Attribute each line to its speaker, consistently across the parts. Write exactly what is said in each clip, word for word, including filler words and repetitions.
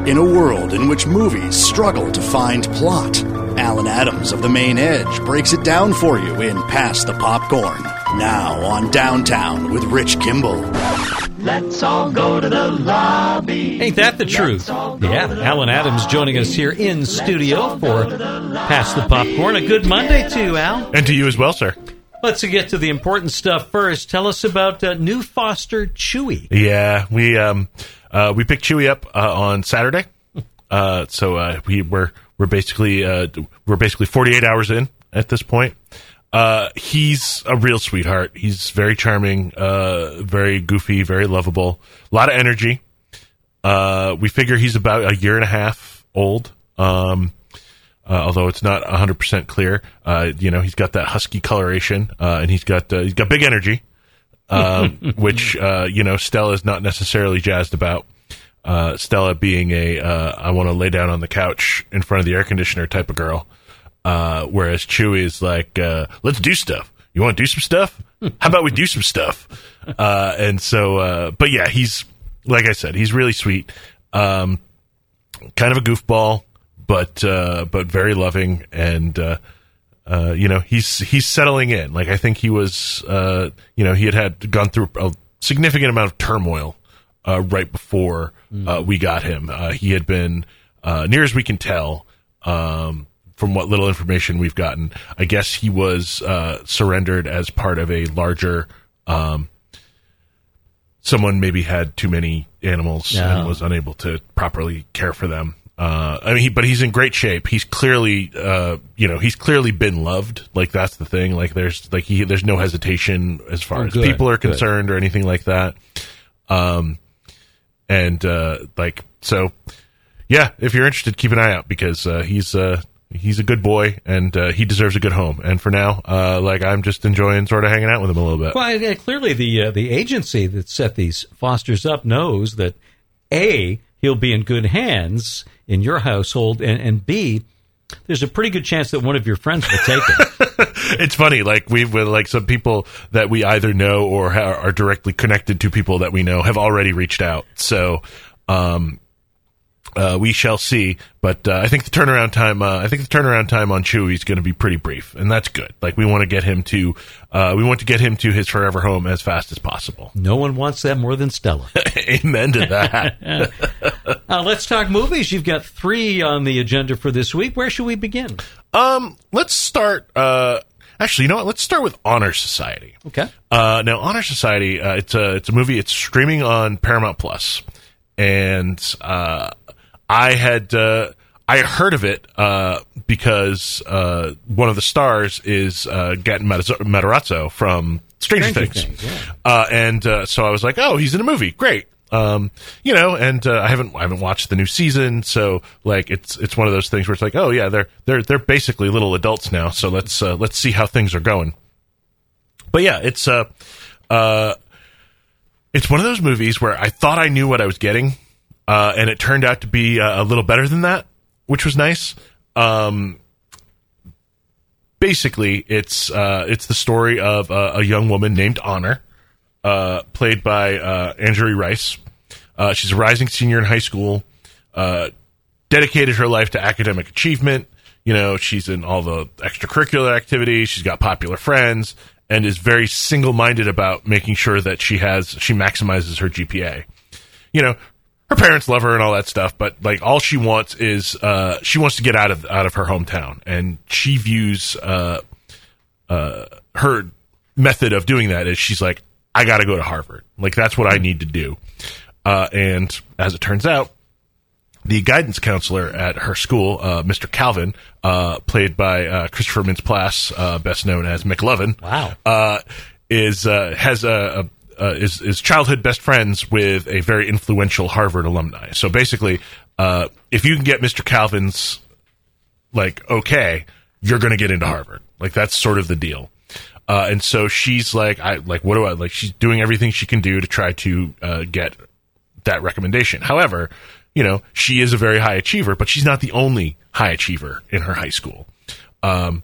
Speaker 1: In a world in which movies struggle to find plot, Alan Adams of The Main Edge breaks it down for you in Pass the Popcorn. Now on Downtown with Rich Kimball.
Speaker 2: Let's all go to the lobby.
Speaker 3: Ain't that the truth? Yeah, Alan Adams joining us here in studio for Pass the Popcorn. A good Monday to you, Al.
Speaker 4: And to you as well, sir.
Speaker 3: Let's get to the important stuff first. Tell us about uh, new foster Chewy.
Speaker 4: Yeah, we um uh, we picked Chewy up uh, on Saturday. Uh, so uh, we we're we're basically uh, we're basically forty-eight hours in at this point. Uh, he's a real sweetheart. He's very charming, uh, very goofy, very lovable. A lot of energy. Uh, we figure he's about a year and a half old. Um, uh, although it's not one hundred percent clear. Uh, you know, he's got that husky coloration, uh, and he's got uh, he's got big energy, um, which uh, you know Stella is not necessarily jazzed about. Uh, Stella being a uh, I want to lay down on the couch in front of the air conditioner type of girl. Uh, whereas Chewy is like, uh, let's do stuff. You want to do some stuff? How about we do some stuff? Uh, and so, uh, but yeah, he's, like I said, he's really sweet. Um, kind of a goofball, but, uh, but very loving. And, uh, uh, you know, he's, he's settling in. Like, I think he was, uh, you know, he had had gone through a significant amount of turmoil, uh, right before, uh, we got him. Uh, he had been, uh, near as we can tell, um, from what little information we've gotten, I guess he was uh, surrendered as part of a larger. Um, someone maybe had too many animals no. and was unable to properly care for them. Uh, I mean, he, but he's in great shape. He's clearly, uh, you know, he's clearly been loved. Like that's the thing. Like there's like he there's no hesitation as far
Speaker 3: oh,
Speaker 4: as
Speaker 3: good,
Speaker 4: people are
Speaker 3: good.
Speaker 4: concerned or anything like that. Um, and uh, like so, yeah. If you're interested, keep an eye out because uh, he's. Uh, He's a good boy, and uh, he deserves a good home. And for now, uh, like I'm just enjoying sort of hanging out with him a little bit.
Speaker 3: Well, yeah, clearly the uh, the agency that set these fosters up knows that A, he'll be in good hands in your household, and, and B, there's a pretty good chance that one of your friends will take him.
Speaker 4: It's funny, like we've with like some people that we either know or ha- are directly connected to people that we know have already reached out. So. Um, Uh, we shall see, but uh, I think the turnaround time. Uh, I think the turnaround time on Chewy is going to be pretty brief, and that's good. Like we want to get him to, uh, we want to get him to his forever home as fast as possible.
Speaker 3: No one wants that more than Stella.
Speaker 4: Amen to that.
Speaker 3: uh, let's talk movies. You've got three on the agenda for this week. Where should we begin?
Speaker 4: Um, let's start. Uh, actually, you know what? Let's start with Honor Society.
Speaker 3: Okay.
Speaker 4: Uh, now Honor Society. Uh, it's a it's a movie. It's streaming on Paramount Plus, and uh. I had uh, I heard of it uh, because uh, one of the stars is uh, Gaten Matarazzo from Stranger, Stranger Things, Things yeah. uh, and uh, so I was like, oh, he's in a movie, great, um, you know. And uh, I haven't I haven't watched the new season, so like it's it's one of those things where it's like, oh yeah, they're they're they're basically little adults now, so let's uh, let's see how things are going. But yeah, it's uh, uh, it's one of those movies where I thought I knew what I was getting. Uh, and it turned out to be uh, a little better than that, which was nice. Um, basically, it's uh, it's the story of uh, a young woman named Honor, uh, played by uh, Angourie Rice. Uh, she's a rising senior in high school, uh, dedicated her life to academic achievement. You know, she's in all the extracurricular activities. She's got popular friends, and is very single-minded about making sure that she has she maximizes her G P A. You know. Her parents love her and all that stuff, but like all she wants is uh, she wants to get out of out of her hometown, and she views uh, uh, her method of doing that is she's like, I got to go to Harvard, like that's what I need to do. Uh, and as it turns out, the guidance counselor at her school, uh, Mister Calvin, uh, played by uh, Christopher Mintz-Plasse, uh, best known as McLovin,
Speaker 3: wow,
Speaker 4: uh, is uh, has a, a Uh, is, is childhood best friends with a very influential Harvard alumni. So basically, uh, if you can get Mister Calvin's, like, okay, you're going to get into Harvard. Like, that's sort of the deal. Uh, and so she's like, I like, what do I, like, she's doing everything she can do to try to uh, get that recommendation. However, you know, she is a very high achiever, but she's not the only high achiever in her high school. Um,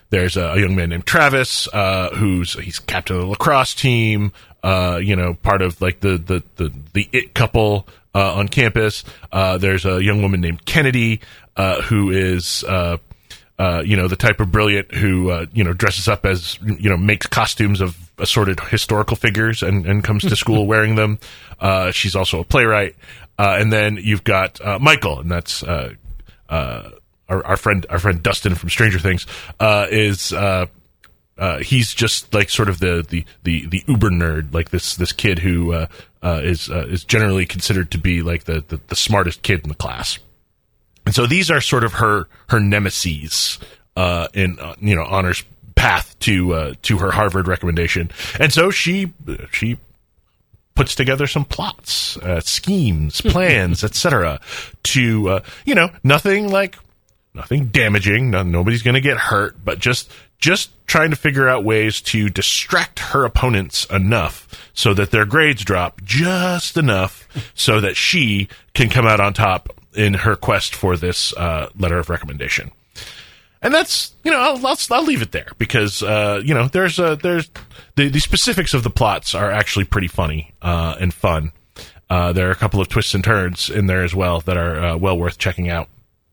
Speaker 4: there's a, a young man named Travis, uh, who's he's captain of the lacrosse team. Uh, you know, part of like the the the, the it couple uh, on campus. Uh, there's a young woman named Kennedy, uh, who is uh, uh, you know, the type of brilliant who uh, you know dresses up as you know makes costumes of assorted historical figures and, and comes to school wearing them. Uh, she's also a playwright, uh, and then you've got uh, Michael, and that's uh, uh, our, our friend our friend Dustin from Stranger Things. Uh, is uh, Uh, he's just like sort of the, the, the, the uber nerd, like this, this kid who, uh, uh, is, uh, is generally considered to be like the, the, the smartest kid in the class. And so these are sort of her, her nemesis, uh, in, uh, you know, Honor's path to, uh, to her Harvard recommendation. And so she, she puts together some plots, uh, schemes, plans, et cetera to, uh, you know, nothing like, nothing damaging. No, nobody's going to get hurt, but just, just trying to figure out ways to distract her opponents enough so that their grades drop just enough so that she can come out on top in her quest for this uh, letter of recommendation. And that's, you know, I'll, I'll, I'll leave it there because, uh, you know, there's a, there's the, the specifics of the plots are actually pretty funny uh, and fun. Uh, there are a couple of twists and turns in there as well that are uh, well worth checking out.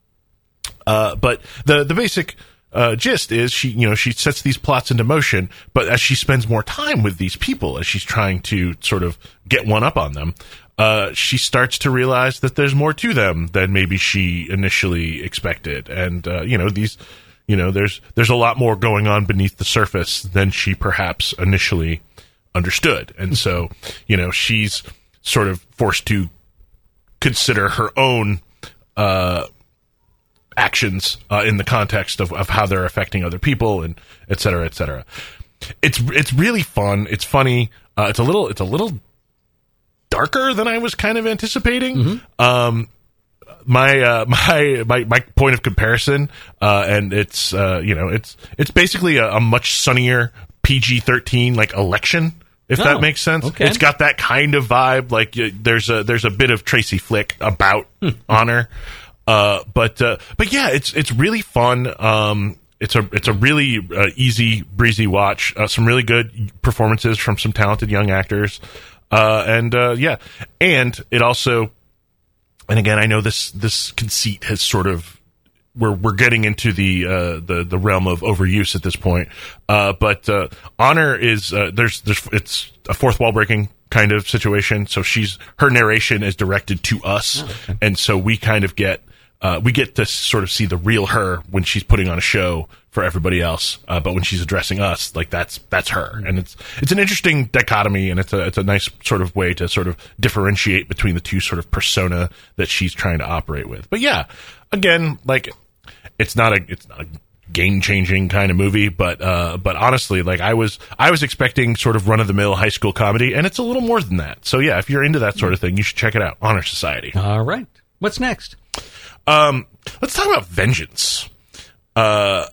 Speaker 4: Uh, but the, the basic, Uh, gist is she, you know, she sets these plots into motion, but as she spends more time with these people, as she's trying to sort of get one up on them, uh, she starts to realize that there's more to them than maybe she initially expected. And, uh, you know, these, you know, there's, there's a lot more going on beneath the surface than she perhaps initially understood. And so, you know, she's sort of forced to consider her own, uh, actions uh, in the context of, of how they're affecting other people and et cetera, et cetera. It's it's really fun. It's funny. Uh, it's a little it's a little darker than I was kind of anticipating. Mm-hmm. Um, my uh, my my my point of comparison, uh, and it's uh, you know it's it's basically a, a much sunnier P G thirteen like Election. If oh, that makes sense.
Speaker 3: Okay.
Speaker 4: It's got that kind of vibe. Like uh, there's a there's a bit of Tracy Flick about Honor. Uh, but, uh, but yeah, it's, it's really fun. Um, it's a, it's a really, uh, easy, breezy watch. Uh, some really good performances from some talented young actors. Uh, and, uh, yeah. And it also, and again, I know this, this conceit has sort of, we're, we're getting into the, uh, the, the realm of overuse at this point. Uh, but, uh, Honor is, uh, there's, there's, it's a fourth wall breaking kind of situation. So she's, her narration is directed to us. Oh, okay. And so we kind of get, Uh, we get to sort of see the real her when she's putting on a show for everybody else, uh, but when she's addressing us, like that's that's her, and it's it's an interesting dichotomy, and it's a it's a nice sort of way to sort of differentiate between the two sort of persona that she's trying to operate with. But yeah, again, like it's not a it's not a game changing kind of movie, but uh, but honestly, like I was I was expecting sort of run of the mill high school comedy, and it's a little more than that. So yeah, if you're into that sort of thing, you should check it out. Honor Society.
Speaker 3: All right, what's next?
Speaker 4: Um, let's talk about Vengeance. Uh,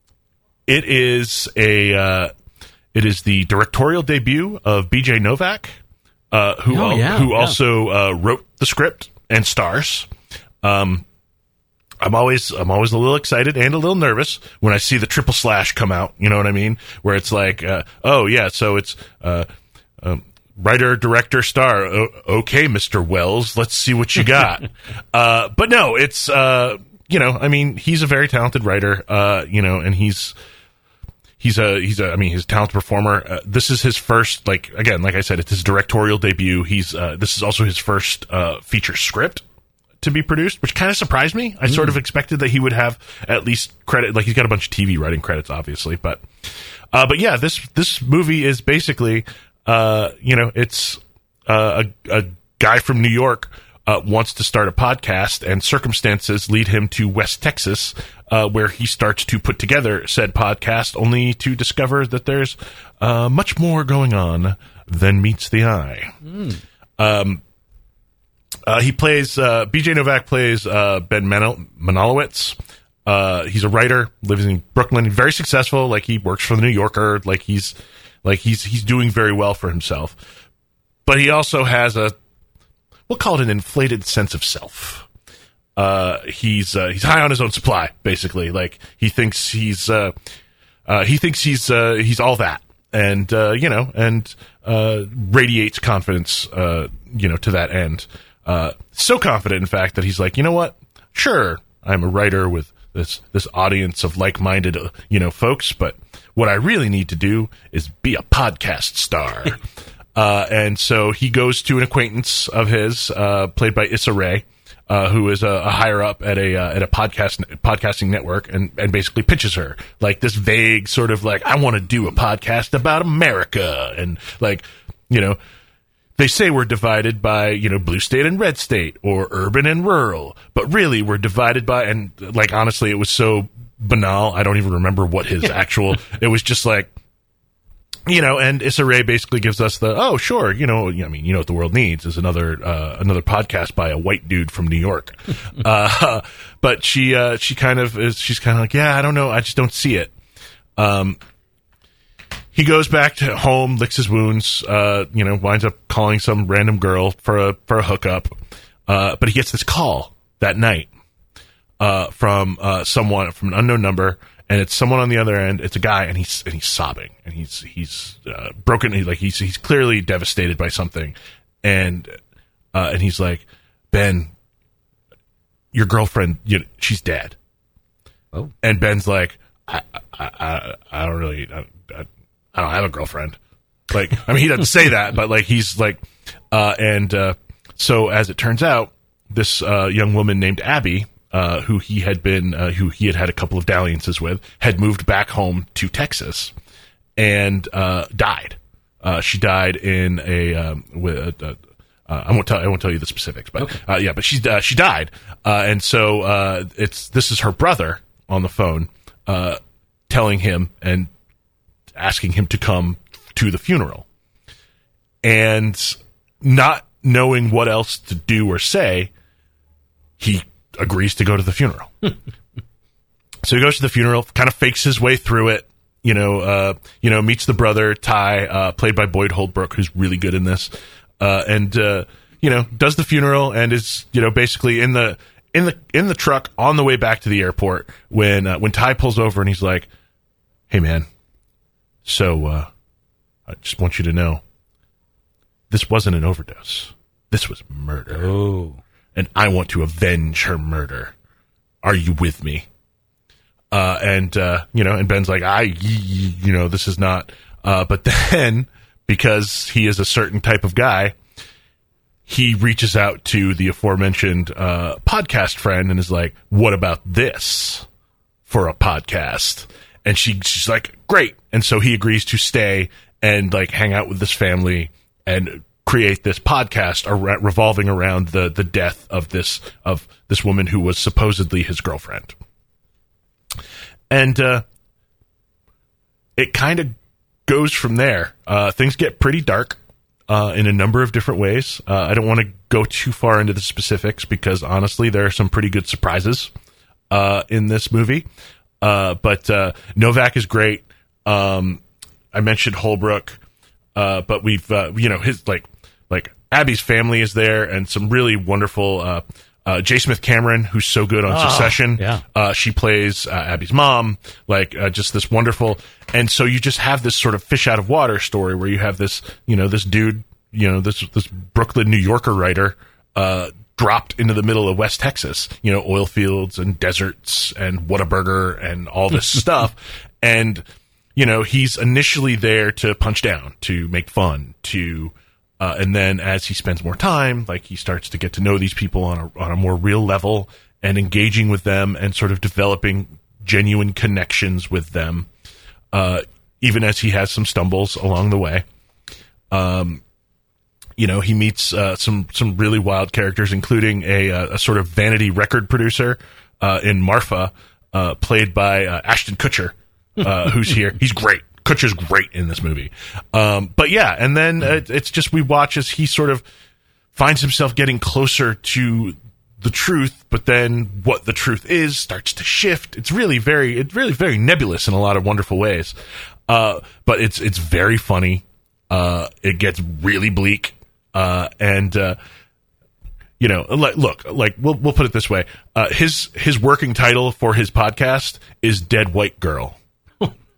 Speaker 4: it is a, uh, it is the directorial debut of B J Novak, uh, who,
Speaker 3: oh,
Speaker 4: al-
Speaker 3: yeah,
Speaker 4: who
Speaker 3: yeah.
Speaker 4: also, uh, wrote the script and stars. Um, I'm always, I'm always a little excited and a little nervous when I see the triple slash come out. You know what I mean? Where it's like, uh, oh yeah, so it's, uh, um, writer, director, star. O- okay, Mister Wells, let's see what you got. uh, but no, it's, uh, you know, I mean, he's a very talented writer, uh, you know, and he's, he's a, he's a, I mean, he's a talented performer. Uh, this is his first, like, again, like I said, it's his directorial debut. He's, uh, this is also his first, uh, feature script to be produced, which kind of surprised me. I mm. sort of expected that he would have at least credit, like he's got a bunch of T V writing credits, obviously, but, uh, but yeah, this, this movie is basically, Uh, you know, it's uh, a, a guy from New York uh, wants to start a podcast, and circumstances lead him to West Texas, uh, where he starts to put together said podcast, only to discover that there's uh, much more going on than meets the eye. Mm. Um, uh, he plays, uh, B J Novak plays uh, Ben Manol- Manolowitz. Uh, he's a writer, lives in Brooklyn, very successful. Like he works for the New Yorker. Like he's Like he's he's doing very well for himself, but he also has a, we'll call it an inflated sense of self. Uh, he's uh, he's high on his own supply, basically. Like he thinks he's uh, uh, he thinks he's uh, he's all that, and uh, you know, and uh, radiates confidence, uh, you know, to that end. Uh, so confident, in fact, that he's like, you know what? Sure, I'm a writer with this this audience of like-minded, uh, you know, folks, but what I really need to do is be a podcast star. uh, and so he goes to an acquaintance of his, uh, played by Issa Rae, uh, who is a, a higher up at a uh, at a podcast podcasting network, and, and basically pitches her like this vague sort of like, I want to do a podcast about America, and like, you know, they say we're divided by, you know, blue state and red state, or urban and rural, but really we're divided by, and like, honestly, it was so banal, I don't even remember what his actual, it was just like, you know, and Issa Rae basically gives us the, oh, sure, you know, I mean, you know what the world needs is another, uh, another podcast by a white dude from New York. uh, but she, uh, she kind of is, she's kind of like, yeah, I don't know, I just don't see it. Um, He goes back to home, licks his wounds, uh, you know, winds up calling some random girl for a for a hookup. Uh, but he gets this call that night uh, from uh, someone, from an unknown number, and it's someone on the other end. It's a guy, and he's and he's sobbing, and he's he's uh, broken. He, like he's he's clearly devastated by something, and uh, and he's like, Ben, your girlfriend, you know, she's dead.
Speaker 3: Oh,
Speaker 4: and Ben's like, I I I, I don't really. I, I, I don't have a girlfriend. Like, I mean, he doesn't say that, but like, he's like, uh, and, uh, so as it turns out, this, uh, young woman named Abby, uh, who he had been, uh, who he had had a couple of dalliances with, had moved back home to Texas and, uh, died. Uh, she died in a, um, with, uh, uh, I won't tell, I won't tell you the specifics, but, okay. uh, yeah, but she, uh, she died. Uh, and so, uh, it's, this is her brother on the phone, uh, telling him and asking him to come to the funeral, and not knowing what else to do or say, he agrees to go to the funeral. So he goes to the funeral, kind of fakes his way through it, you know, uh, you know, meets the brother, Ty, uh, played by Boyd Holbrook, who's really good in this, uh, and, uh, you know, does the funeral and is, you know, basically in the, in the, in the truck on the way back to the airport when, uh, when Ty pulls over and he's like, hey man, So, uh, I just want you to know, this wasn't an overdose. This was murder.
Speaker 3: Oh.
Speaker 4: And I want to avenge her murder. Are you with me? Uh, and, uh, you know, and Ben's like, I, you know, this is not, uh, but then, because he is a certain type of guy, he reaches out to the aforementioned, uh, podcast friend and is like, what about this for a podcast? And she, she's like, great. And so he agrees to stay and like hang out with this family and create this podcast ar- revolving around the, the death of this, of this woman who was supposedly his girlfriend. And, uh, it kind of goes from there. Uh, things get pretty dark, uh, in a number of different ways. Uh, I don't want to go too far into the specifics because honestly, there are some pretty good surprises, uh, in this movie. Uh, but, uh, Novak is great. Um, I mentioned Holbrook, uh, but we've, uh, you know, his, like, like Abby's family is there and some really wonderful, uh, uh, J. Smith Cameron, who's so good on
Speaker 3: oh,
Speaker 4: Succession.
Speaker 3: Yeah.
Speaker 4: Uh, she plays, uh, Abby's mom, like, uh, just this wonderful. And so you just have this sort of fish out of water story where you have this, you know, this dude, you know, this, this Brooklyn, New Yorker writer, uh, dropped into the middle of West Texas, you know, oil fields and deserts and Whataburger and all this stuff. And, you know, he's initially there to punch down, to make fun, to, uh, and then as he spends more time, like he starts to get to know these people on a, on a more real level and engaging with them and sort of developing genuine connections with them, uh, even as he has some stumbles along the way. Um, You know, he meets uh, some some really wild characters, including a, a, a sort of vanity record producer uh, in Marfa, uh, played by uh, Ashton Kutcher, uh, who's here. He's great. Kutcher's great in this movie. Um, but yeah, and then it, it's just we watch as he sort of finds himself getting closer to the truth, but then what the truth is starts to shift. It's really very, it's really very nebulous in a lot of wonderful ways. Uh, but it's it's very funny. Uh, it gets really bleak. Uh, and, uh, you know, like, look, like, we'll, we'll put it this way. Uh, his, his working title for his podcast is Dead White Girl.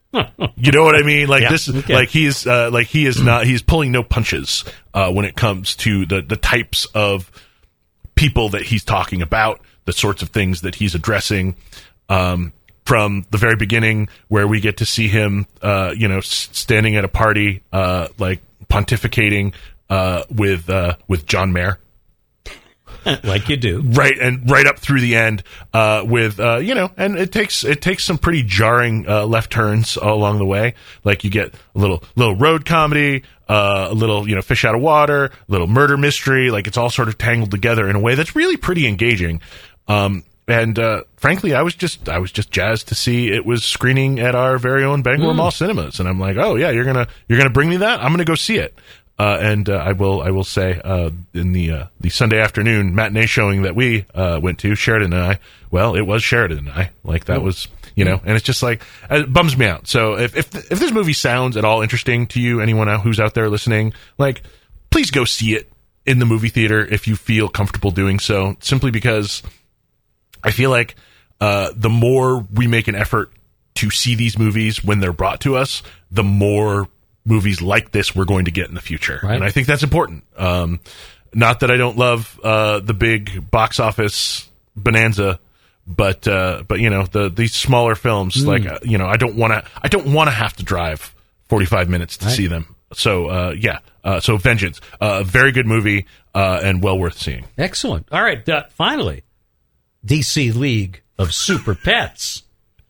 Speaker 4: You know what I mean? Like
Speaker 3: Yeah,
Speaker 4: this,
Speaker 3: okay.
Speaker 4: like he's uh, like he is not. He's pulling no punches uh, when it comes to the the types of people that he's talking about, the sorts of things that he's addressing. Um, from the very beginning, where we get to see him, uh, you know, s- standing at a party, uh, like pontificating uh, with uh, with John Mayer.
Speaker 3: Like you do.
Speaker 4: Right, and right up through the end uh, with, uh, you know, and it takes it takes some pretty jarring uh, left turns along the way. Like you get a little little road comedy, uh, a little, you know, fish out of water, a little murder mystery. Like it's all sort of tangled together in a way that's really pretty engaging. Um, and uh, frankly, I was just I was just jazzed to see it was screening at our very own Bangor
Speaker 3: Mm.
Speaker 4: Mall Cinemas, and I'm like, oh yeah, you're gonna you're gonna bring me that? I'm gonna go see it. Uh, and uh, I will, I will say, uh, in the uh, the Sunday afternoon matinee showing that we uh, went to, Sheridan and I. Well, it was Sheridan and I. Like that was, you know, and it's just like it bums me out. So if if if this movie sounds at all interesting to you, anyone out who's out there listening, like, please go see it in the movie theater if you feel comfortable doing so. Simply because I feel like uh, the more we make an effort to see these movies when they're brought to us, the more movies like this we're going to get in the future.
Speaker 3: Right.
Speaker 4: And I think that's important. Um, not that I don't love uh, the big box office bonanza, but uh, but you know, the these smaller films,
Speaker 3: Mm.
Speaker 4: like uh, you know, I don't want to I don't want to have to drive forty-five minutes to
Speaker 3: Right.
Speaker 4: see them. So uh, yeah, uh, so Vengeance, a uh, very good movie uh, and well worth seeing.
Speaker 3: Excellent. All right, uh, finally, D C League of Super Pets.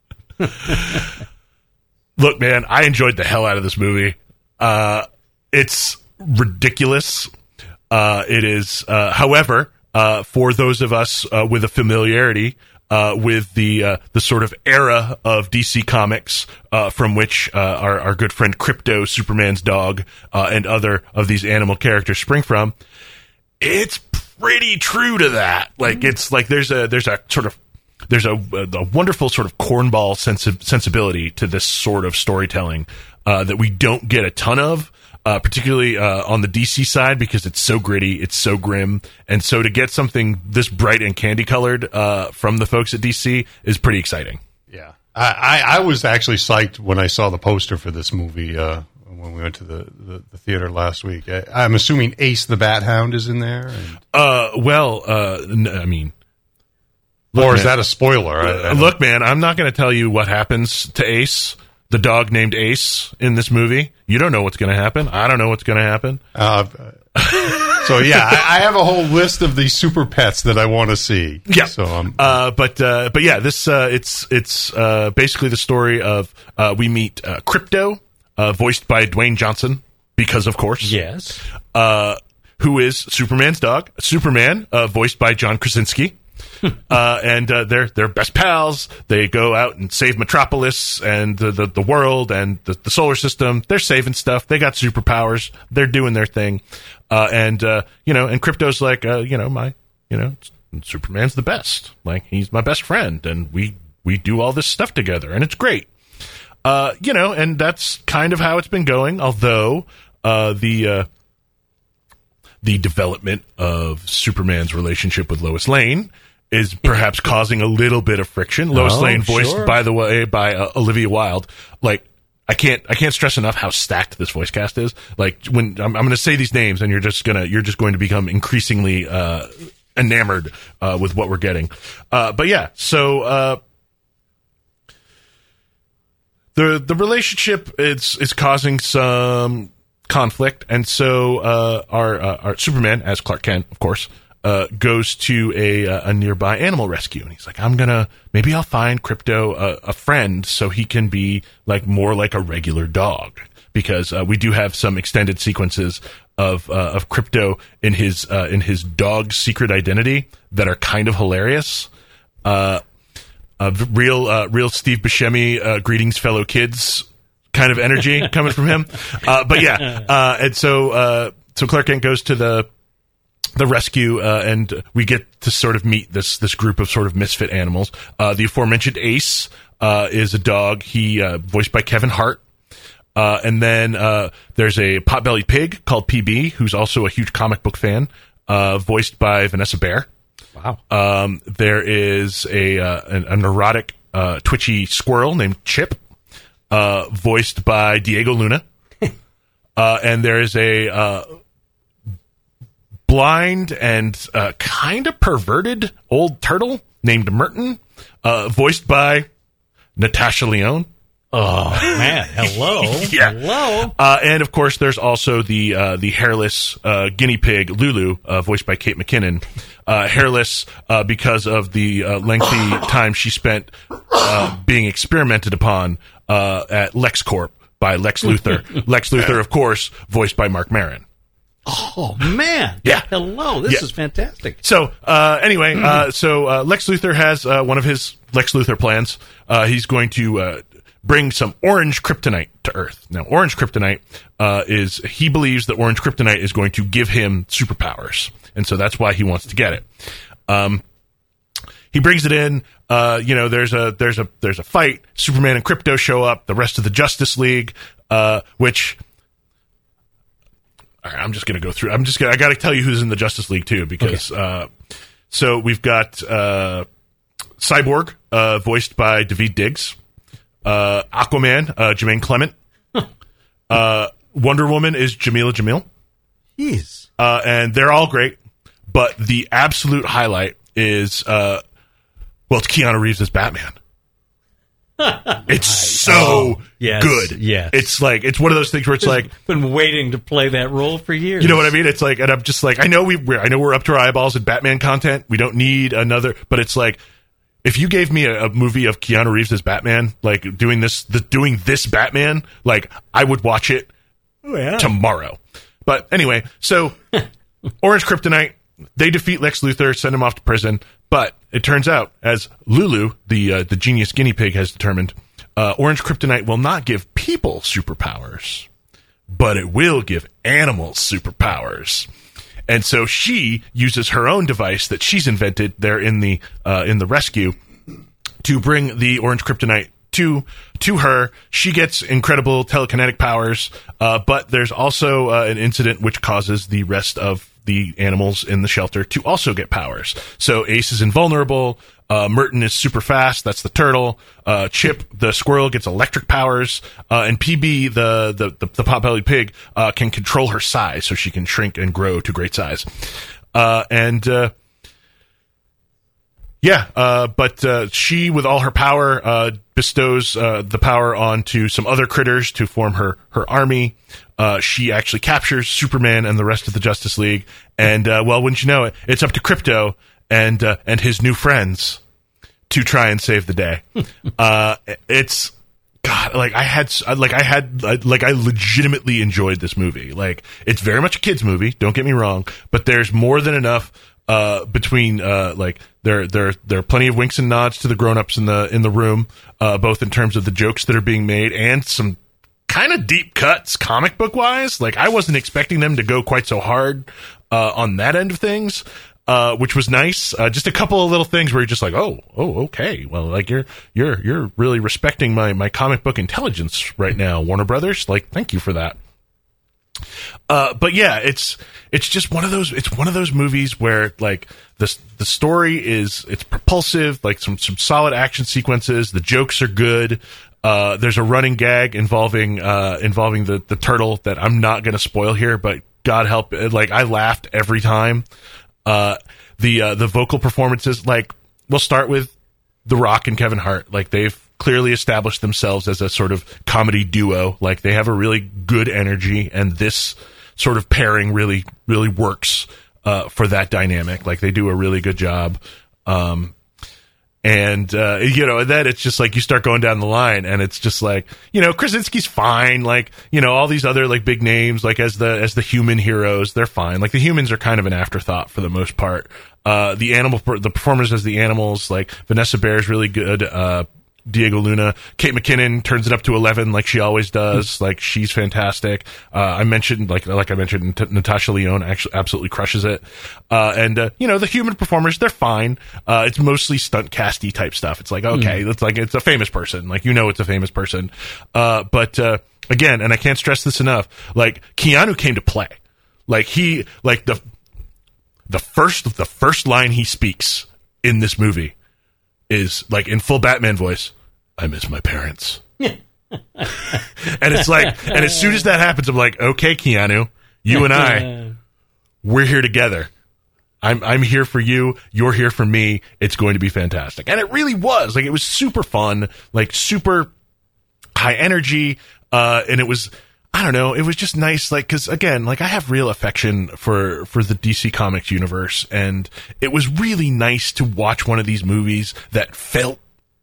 Speaker 4: Look, man, I enjoyed the hell out of this movie. Uh, it's ridiculous. Uh, it is, uh, however, uh, for those of us uh, with a familiarity uh, with the uh, the sort of era of D C Comics uh, from which uh, our, our good friend Crypto, Superman's dog, uh, and other of these animal characters spring from, it's pretty true to that. Like, it's like there's a there's a sort of There's a, a wonderful sort of cornball sensi- sensibility to this sort of storytelling uh, that we don't get a ton of, uh, particularly uh, on the D C side, because it's so gritty, it's so grim, and so to get something this bright and candy-colored uh, from the folks at D C is pretty exciting.
Speaker 5: Yeah, I, I, I was actually psyched when I saw the poster for this movie uh, when we went to the, the, the theater last week. I, I'm assuming Ace the Bat Hound is in there? And...
Speaker 4: Uh, well, uh, n- I mean...
Speaker 5: Look, or is
Speaker 4: man,
Speaker 5: that a spoiler? I, I
Speaker 4: uh, look, man, I'm not going to tell you what happens to Ace, the dog named Ace, in this movie. You don't know what's going to happen. I don't know what's going to happen.
Speaker 5: Uh, so, yeah, I, I have a whole list of these super pets that I want to see.
Speaker 4: Yeah.
Speaker 5: So, um,
Speaker 4: uh, but uh, but yeah, this uh, it's it's uh, basically the story of uh, we meet uh, Crypto, uh, voiced by Dwayne Johnson, because of course,
Speaker 3: Yes.
Speaker 4: uh, who is Superman's dog. Superman, uh, voiced by John Krasinski. uh, and uh, they're they're best pals. They go out and save Metropolis and the the, the world and the, the solar system. They're saving stuff. They got superpowers. They're doing their thing. Uh, and uh, you know, and Crypto's like, uh, you know, my, you know, Superman's the best. Like, he's my best friend, and we we do all this stuff together, and it's great. Uh, you know, and that's kind of how it's been going. Although uh, the uh, the development of Superman's relationship with Lois Lane is perhaps causing a little bit of friction. Lois
Speaker 3: Oh,
Speaker 4: Lane, voiced,
Speaker 3: sure.
Speaker 4: by the way, by uh, Olivia Wilde. Like, I can't, I can't stress enough how stacked this voice cast is. Like, when I'm, I'm going to say these names, and you're just gonna, you're just going to become increasingly uh, enamored uh, with what we're getting. Uh, but yeah, so uh, the the relationship is is causing some conflict, and so uh, our uh, our Superman, as Clark Kent, of course, uh, goes to a a nearby animal rescue, and he's like, I'm gonna maybe I'll find Crypto a, a friend so he can be like more like a regular dog, because uh, we do have some extended sequences of uh, of Crypto in his uh, in his dog's secret identity that are kind of hilarious. Uh, uh, real uh, real Steve Buscemi, uh, greetings fellow kids kind of energy coming from him. Uh, but yeah, uh, and so uh, so Clark Kent goes to the the rescue, uh, and we get to sort of meet this this group of sort of misfit animals. Uh, the aforementioned Ace uh, is a dog. He uh, voiced by Kevin Hart. Uh, and then uh, there's a pot-bellied pig called P B, who's also a huge comic book fan, uh, voiced by Vanessa Bayer.
Speaker 3: Wow.
Speaker 4: Um, there is a uh, a, a neurotic, uh, twitchy squirrel named Chip. uh, voiced by Diego Luna. uh, and there is a uh, blind and uh, kind of perverted old turtle named Merton, uh, voiced by Natasha Lyonne.
Speaker 3: Oh, man. Hello.
Speaker 4: Yeah.
Speaker 3: Hello.
Speaker 4: Uh, and, of course, there's also the uh, the hairless uh, guinea pig, Lulu, uh, voiced by Kate McKinnon. Uh, hairless uh, because of the uh, lengthy time she spent uh, being experimented upon uh, at LexCorp by Lex Luthor. Lex Luthor, of course, voiced by Mark Maron.
Speaker 3: Oh, man.
Speaker 4: Yeah.
Speaker 3: Hello. This
Speaker 4: Yeah.
Speaker 3: is fantastic.
Speaker 4: So, uh, anyway, uh, so uh, Lex Luthor has uh, one of his Lex Luthor plans. Uh, he's going to uh, bring some orange kryptonite to Earth. Now, orange kryptonite uh, is, he believes that orange kryptonite is going to give him superpowers. And so that's why he wants to get it. Um, he brings it in. Uh, you know, there's a there's a there's a fight. Superman and Krypto show up. The rest of the Justice League, uh, which all right, I'm just gonna go through. I'm just gonna. I got to tell you who's in the Justice League too, because okay. uh, so we've got uh, Cyborg, uh, voiced by Daveed Diggs. Uh, Aquaman, uh, Jermaine Clement. uh, Wonder Woman is Jamila Jamil.
Speaker 3: Jeez.
Speaker 4: Uh, and they're all great, but the absolute highlight is, uh, well, it's Keanu Reeves as Batman. It's so
Speaker 3: oh, yes,
Speaker 4: good.
Speaker 3: Yes.
Speaker 4: It's like, it's one of those things where it's
Speaker 3: I've
Speaker 4: like,
Speaker 3: been waiting to play that role for years.
Speaker 4: you know what I mean? It's like, and I'm just like, I know we, we're, I know we're up to our eyeballs in Batman content. We don't need another, but it's like, if you gave me a, a movie of Keanu Reeves as Batman, like doing this, the, doing this Batman, like I would watch it
Speaker 3: oh, yeah.
Speaker 4: tomorrow. But anyway, so Orange Kryptonite, they defeat Lex Luthor, send him off to prison. But it turns out, as Lulu, the uh, the genius guinea pig, has determined, uh, Orange Kryptonite will not give people superpowers, but it will give animals superpowers. And so she uses her own device that she's invented there in the uh, in the rescue to bring the Orange Kryptonite to to her. She gets incredible telekinetic powers, uh, but there's also uh, an incident which causes the rest of the animals in the shelter to also get powers. So Ace is invulnerable. Uh, Merton is super fast. That's the turtle. Uh, Chip, the squirrel, gets electric powers. Uh, and P B, the, the, the, the pot-bellied pig, uh, can control her size so she can shrink and grow to great size. Uh, and, uh, yeah, uh, but, uh, she, with all her power, uh, bestows, uh, the power onto some other critters to form her, her army. Uh, she actually captures Superman and the rest of the Justice League. And, uh, well, wouldn't you know it, it's up to Krypto and, uh, and his new friends to try and save the day. uh, it's, God, like I had, like I had, like I legitimately enjoyed this movie. Like, it's very much a kid's movie, don't get me wrong, but there's more than enough, uh, between, uh, like, there, there, there are plenty of winks and nods to the grown-ups in the, in the room, uh, both in terms of the jokes that are being made and some kind of deep cuts comic book wise. Like, I wasn't expecting them to go quite so hard, uh, on that end of things. Uh, which was nice. Uh, just a couple of little things where you're just like, oh, oh, okay. Well, like you're, you're, you're really respecting my, my comic book intelligence right now, Warner Brothers. Like, thank you for that. Uh, but yeah, it's, it's just one of those, it's one of those movies where like the, the story is, it's propulsive, like some, some solid action sequences. The jokes are good. Uh, there's a running gag involving, uh, involving the, the turtle that I'm not going to spoil here, but God help it. Like, I laughed every time. Uh, the, uh, the vocal performances, like, we'll start with The Rock and Kevin Hart. Like, they've clearly established themselves as a sort of comedy duo. Like, they have a really good energy, and this sort of pairing really, really works, uh, for that dynamic. Like, they do a really good job. Um, And, uh, you know, and then it's just like you start going down the line and it's just like, you know, Krasinski's fine. Like, you know, all these other like big names, like as the, as the human heroes, they're fine. Like the humans are kind of an afterthought for the most part. Uh, the animal, the performers as the animals, like Vanessa Bayer is really good. Uh, Diego Luna, Kate McKinnon turns it up to eleven like she always does. Like, she's fantastic. Uh, I mentioned, like, like I mentioned, T- Natasha Lyonne actually absolutely crushes it. Uh, and, uh, you know, the human performers, they're fine. Uh, it's mostly stunt casty type stuff. It's like, okay, mm. it's like, it's a famous person. Like, you know, it's a famous person. Uh, but, uh, again, and I can't stress this enough, like, Keanu came to play. Like, he, like, the, the first, the first line he speaks in this movie is like in full Batman voice, I miss my parents.
Speaker 3: Yeah.
Speaker 4: And it's like, and as soon as that happens, I'm like, okay, Keanu, you and I, we're here together. I'm I'm here for you. You're here for me. It's going to be fantastic. And it really was. Like, it was super fun, like super high energy. Uh, and it was, I don't know, it was just nice. Like, cause again, like I have real affection for, for the D C Comics universe. And it was really nice to watch one of these movies that felt,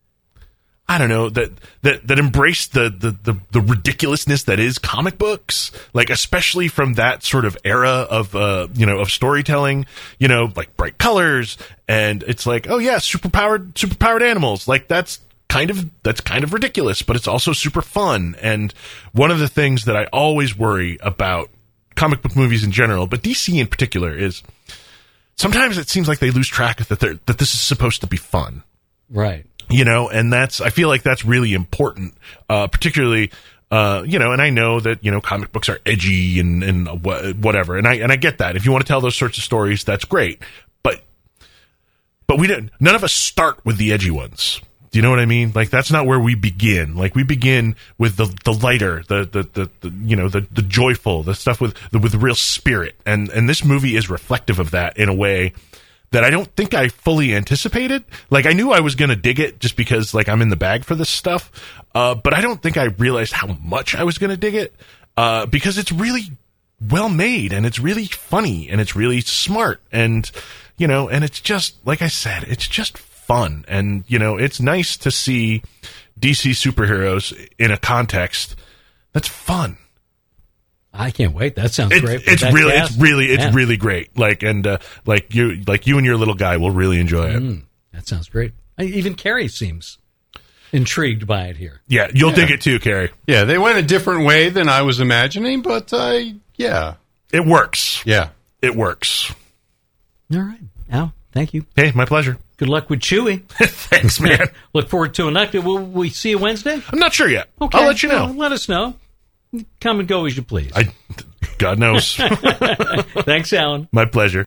Speaker 4: I don't know, that, that, that embraced the, the, the, the ridiculousness that is comic books, like, especially from that sort of era of, uh, you know, of storytelling, you know, like bright colors. And it's like, oh yeah, superpowered, superpowered animals. Like, that's kind of, that's kind of ridiculous, but it's also super fun. And one of the things that I always worry about comic book movies in general, but D C in particular, is sometimes it seems like they lose track of that they're, that this is supposed to be fun.
Speaker 3: Right.
Speaker 4: You know, and that's, I feel like that's really important, uh, particularly, uh, you know, and I know that, you know, comic books are edgy and, and wh- whatever. And I, and I get that. If you want to tell those sorts of stories, that's great. But, but we didn't, none of us start with the edgy ones. Do you know what I mean? Like, that's not where we begin. Like, we begin with the, the lighter, the, the, the, the, you know, the, the joyful, the stuff with, the, with real spirit. And, and this movie is reflective of that in a way that I don't think I fully anticipated. Like, I knew I was going to dig it just because, like, I'm in the bag for this stuff. Uh, but I don't think I realized how much I was going to dig it, uh, because it's really well made and it's really funny and it's really smart. And, you know, and it's just, like I said, it's just fun. And, you know, it's nice to see D C superheroes in a context that's fun.
Speaker 3: I can't wait. That sounds
Speaker 4: It's,
Speaker 3: great.
Speaker 4: it's
Speaker 3: That
Speaker 4: really,
Speaker 3: cast.
Speaker 4: it's really, it's
Speaker 3: Yeah.
Speaker 4: really great. Like, and, uh, like you, like you and your little guy will really enjoy it.
Speaker 3: Mm, that sounds great. I, even Carrie seems intrigued by it here.
Speaker 4: Yeah. You'll dig it too, Carrie.
Speaker 5: Yeah, they went a different way than I was imagining, but I, yeah.
Speaker 4: It works.
Speaker 5: Yeah.
Speaker 4: It works.
Speaker 3: All right. Al, thank you.
Speaker 4: Hey, my pleasure.
Speaker 3: Good luck with Chewie.
Speaker 4: Thanks, man.
Speaker 3: Look forward to it. Will we see you Wednesday?
Speaker 4: I'm not sure yet.
Speaker 3: Okay.
Speaker 4: I'll let you know.
Speaker 3: Well, let us know. Come and go as you please.
Speaker 4: I, God knows.
Speaker 3: Thanks, Alan.
Speaker 4: My pleasure.